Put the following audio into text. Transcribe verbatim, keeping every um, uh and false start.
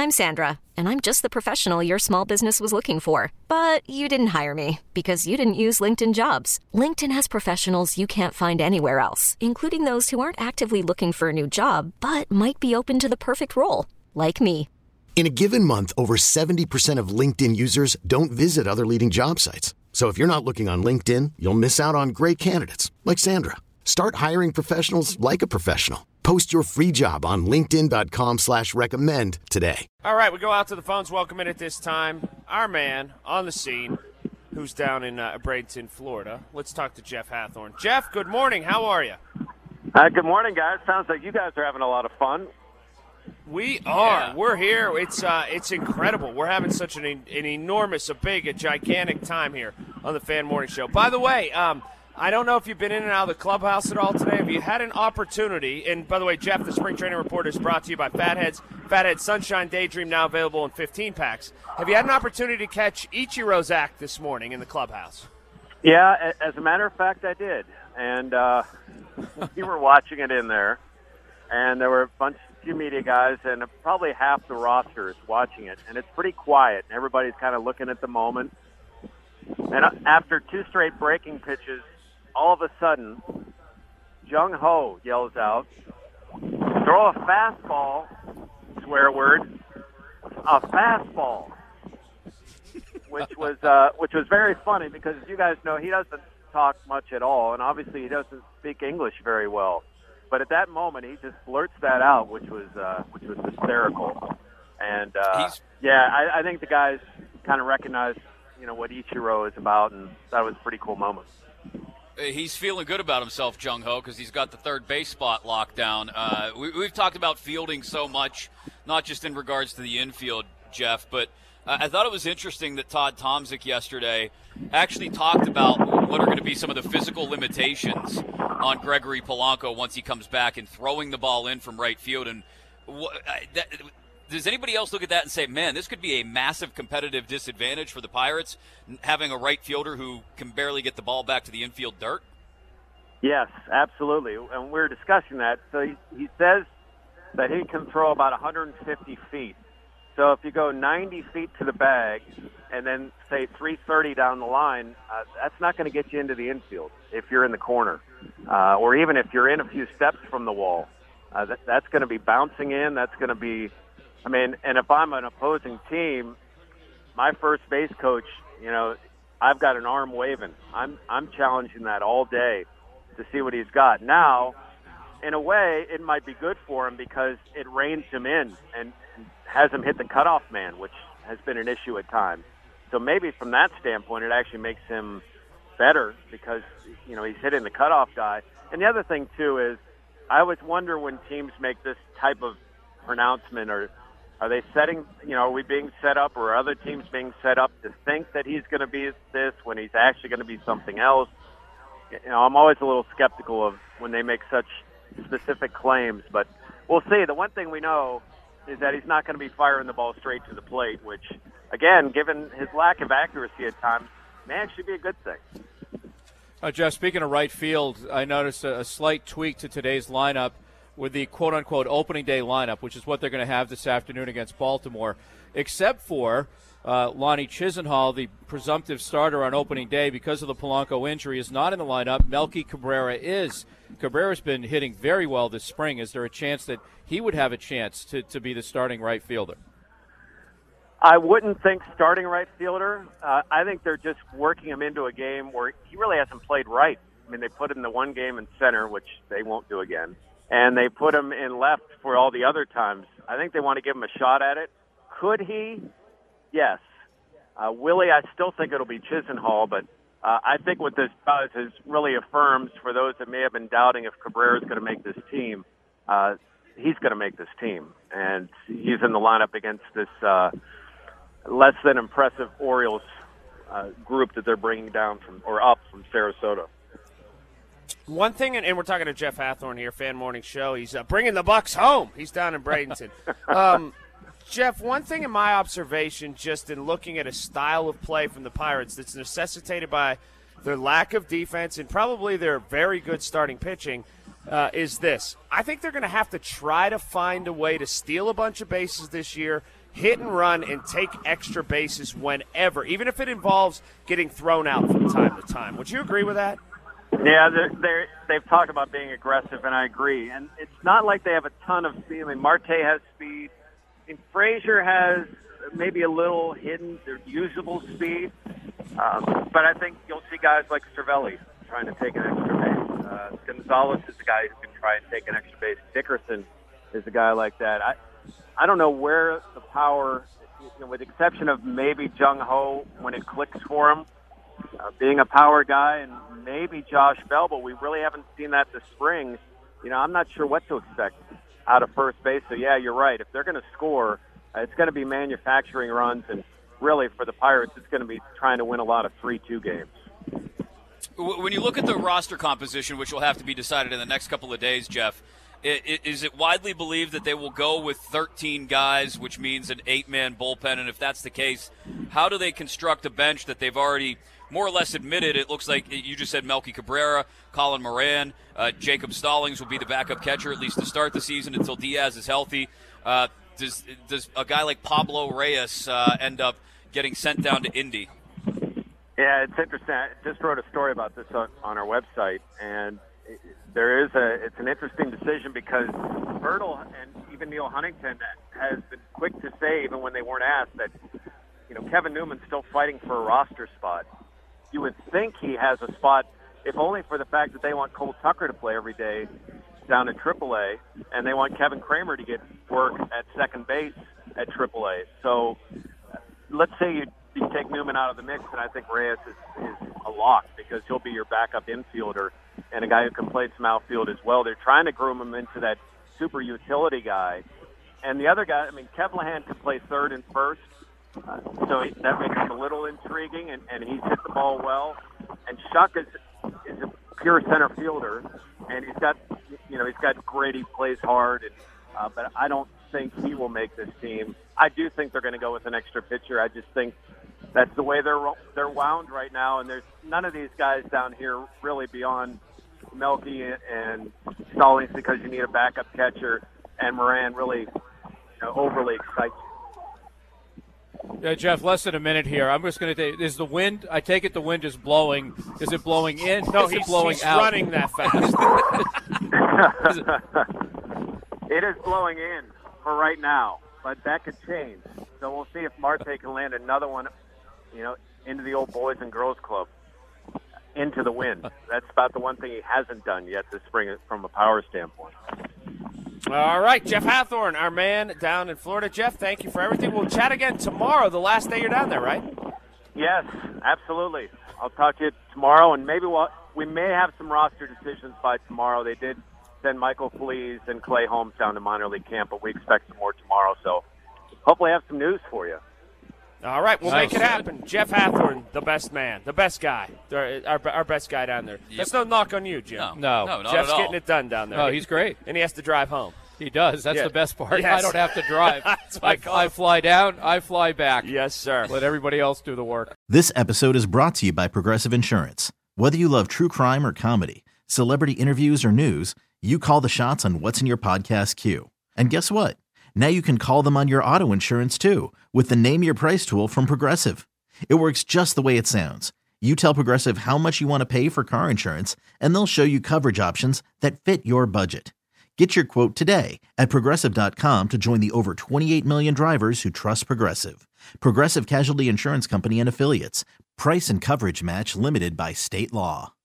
I'm Sandra, and I'm just the professional your small business was looking for. But you didn't hire me because you didn't use LinkedIn Jobs. LinkedIn has professionals you can't find anywhere else, including those who aren't actively looking for a new job, but might be open to the perfect role, like me. In a given month, over seventy percent of LinkedIn users don't visit other leading job sites. So if you're not looking on LinkedIn, you'll miss out on great candidates like Sandra. Start hiring professionals like a professional. Post your free job on linkedin.com slash recommend today. All right, we go out to the phones. Welcome in at this time, our man on the scene, who's down in uh, Bradenton, Florida. Let's talk to Jeff Hathorn. Jeff, good morning. How are you? Uh, good morning, guys. Sounds like you guys are having a lot of fun. We are. Yeah. We're here. It's uh, it's incredible. We're having such an an enormous, a big, a gigantic time here on the Fan Morning Show. By the way, um, I don't know if you've been in and out of the clubhouse at all today. Have you had an opportunity? And by the way, Jeff, the Spring Training Report is brought to you by Fatheads. Fatheads Sunshine Daydream now available in fifteen packs. Have you had an opportunity to catch Ichiro's act this morning in the clubhouse? Yeah, as a matter of fact, I did. And uh, we were watching it in there, and there were a bunch, few media guys, and probably half the roster is watching it. And it's pretty quiet. Everybody's kind of looking at the moment. And after two straight breaking pitches, all of a sudden, Jung Ho yells out, "Throw a fastball," swear word, a fastball, which was uh, which was very funny because, as you guys know, he doesn't talk much at all, and obviously he doesn't speak English very well. But at that moment, he just blurts that out, which was uh, which was hysterical. And uh, yeah, I, I think the guys kind of recognized, you know, what Ichiro is about, and that was a pretty cool moment. He's feeling good about himself, Jung Ho, because he's got the third base spot locked down. Uh, we, we've talked about fielding so much, not just in regards to the infield, Jeff, but uh, I thought it was interesting that Todd Tomczyk yesterday actually talked about what are going to be some of the physical limitations on Gregory Polanco once he comes back and throwing the ball in from right field. And wh- that, does anybody else look at that and say, man, this could be a massive competitive disadvantage for the Pirates, having a right fielder who can barely get the ball back to the infield dirt? Yes, absolutely. And we we're discussing that. So he, he says that he can throw about one hundred fifty feet. So if you go ninety feet to the bag and then, say, three thirty down the line, uh, that's not going to get you into the infield if you're in the corner, uh, or even if you're in a few steps from the wall. Uh, that, that's going to be bouncing in. That's going to be – I mean, and if I'm an opposing team, my first base coach, you know, I've got an arm waving. I'm I'm challenging that all day to see what he's got. Now, in a way, it might be good for him because it reins him in and, and has him hit the cutoff man, which has been an issue at times. So maybe from that standpoint, it actually makes him better because, you know, he's hitting the cutoff guy. And the other thing, too, is I always wonder when teams make this type of pronouncement, or are they setting, you know, are we being set up, or are other teams being set up to think that he's going to be this when he's actually going to be something else? You know, I'm always a little skeptical of when they make such specific claims, but we'll see. The one thing we know is that he's not going to be firing the ball straight to the plate, which, again, given his lack of accuracy at times, may actually be a good thing. Uh, Jeff, speaking of right field, I noticed a, a slight tweak to today's lineup with the quote-unquote opening day lineup, which is what they're going to have this afternoon against Baltimore, except for uh, Lonnie Chisenhall, the presumptive starter on opening day because of the Polanco injury, is not in the lineup. Melky Cabrera is. Cabrera's been hitting very well this spring. Is there a chance that he would have a chance to, to be the starting right fielder? I wouldn't think starting right fielder. Uh, I think they're just working him into a game where he really hasn't played right. I mean, they put him in the one game in center, which they won't do again, and they put him in left for all the other times. I think they want to give him a shot at it. Could he? Yes. Uh, Willie, I still think it'll be Chisenhall, but uh, I think what this does is really affirms for those that may have been doubting if Cabrera's going to make this team, uh, he's going to make this team. And he's in the lineup against this uh, less than impressive Orioles uh, group that they're bringing down from or up from Sarasota. One thing, and we're talking to Jeff Hathorn here, Fan Morning Show. He's uh, bringing the Bucks home. He's down in Bradenton. um, Jeff, one thing in my observation, just in looking at a style of play from the Pirates that's necessitated by their lack of defense and probably their very good starting pitching, uh, is this. I think they're going to have to try to find a way to steal a bunch of bases this year, hit and run and take extra bases whenever, even if it involves getting thrown out from time to time. Would you agree with that? Yeah, they're, they're, they've talked about being aggressive, and I agree. And it's not like they have a ton of speed. I mean, Marte has speed. I mean, Frazier has maybe a little hidden, usable speed. Um, but I think you'll see guys like Cervelli trying to take an extra base. Uh, Gonzalez is the guy who can try and take an extra base. Dickerson is a guy like that. I I don't know where the power, you know, with the exception of maybe Jung Ho when it clicks for him, uh, being a power guy, and maybe Josh Bell, but we really haven't seen that this spring. You know, I'm not sure what to expect out of first base. So, yeah, you're right. If they're going to score, uh, it's going to be manufacturing runs, and really for the Pirates, it's going to be trying to win a lot of three two games. When you look at the roster composition, which will have to be decided in the next couple of days, Jeff, is it widely believed that they will go with thirteen guys, which means an eight-man bullpen? And if that's the case, how do they construct a bench that they've already more or less admitted? It looks like you just said Melky Cabrera, Colin Moran, uh, Jacob Stallings will be the backup catcher at least to start the season until Diaz is healthy. Uh, does does a guy like Pablo Reyes uh, end up getting sent down to Indy? Yeah, it's interesting. I just wrote a story about this on, on our website, and it, there is a it's an interesting decision because Bertle and even Neil Huntington has been quick to say, even when they weren't asked, that you know Kevin Newman's still fighting for a roster spot. You would think he has a spot, if only for the fact that they want Cole Tucker to play every day down at triple A, and they want Kevin Kramer to get work at second base at triple A. So let's say you, you take Newman out of the mix, and I think Reyes is, is a lock because he'll be your backup infielder and a guy who can play some outfield as well. They're trying to groom him into that super utility guy. And the other guy, I mean, Kevlahan can play third and first, uh, so he, that makes him a little intriguing, and, and he's hit the ball well. And Shuck is, is a pure center fielder, and he's got, you know, he's got great, he plays hard, and, uh, but I don't think he will make this team. I do think they're going to go with an extra pitcher. I just think that's the way they're they're wound right now, and there's none of these guys down here really beyond Melky and Stallings because you need a backup catcher, and Moran really you know, overly excites you. Yeah, Jeff, less than a minute here. I'm just going to take, is the wind, I take it the wind is blowing. Is it blowing in? No, is he's, it blowing he's out? running that fast. is it, it is blowing in for right now, but that could change. So we'll see if Marte can land another one, you know, into the old Boys and Girls Club, into the wind. That's about the one thing he hasn't done yet this spring from a power standpoint. All right, Jeff Hathorn, our man down in Florida. Jeff, thank you for everything. We'll chat again tomorrow, the last day you're down there, right? Yes, absolutely. I'll talk to you tomorrow, and maybe we'll, we may have some roster decisions by tomorrow. They did send Michael Flees and Clay Holmes down to minor league camp, but we expect some more tomorrow. So hopefully I have some news for you. All right, we'll Nice. make it happen. Jeff Hathorn, the best man, the best guy, our, our, our best guy down there. Yep. That's no knock on you, Jim. No, No. no, not Jeff's at all. getting it done down there. no, he's great. And he has to drive home. He does. That's Yeah. the best part. Yes. I don't have to drive. That's what I I, call I it. fly down, I fly back. Yes, sir. Let everybody else do the work. This episode is brought to you by Progressive Insurance. Whether you love true crime or comedy, celebrity interviews or news, you call the shots on what's in your podcast queue. And guess what? Now you can call them on your auto insurance too with the Name Your Price tool from Progressive. It works just the way it sounds. You tell Progressive how much you want to pay for car insurance, and they'll show you coverage options that fit your budget. Get your quote today at Progressive dot com to join the over twenty-eight million drivers who trust Progressive. Progressive Casualty Insurance Company and Affiliates. Price and coverage match limited by state law.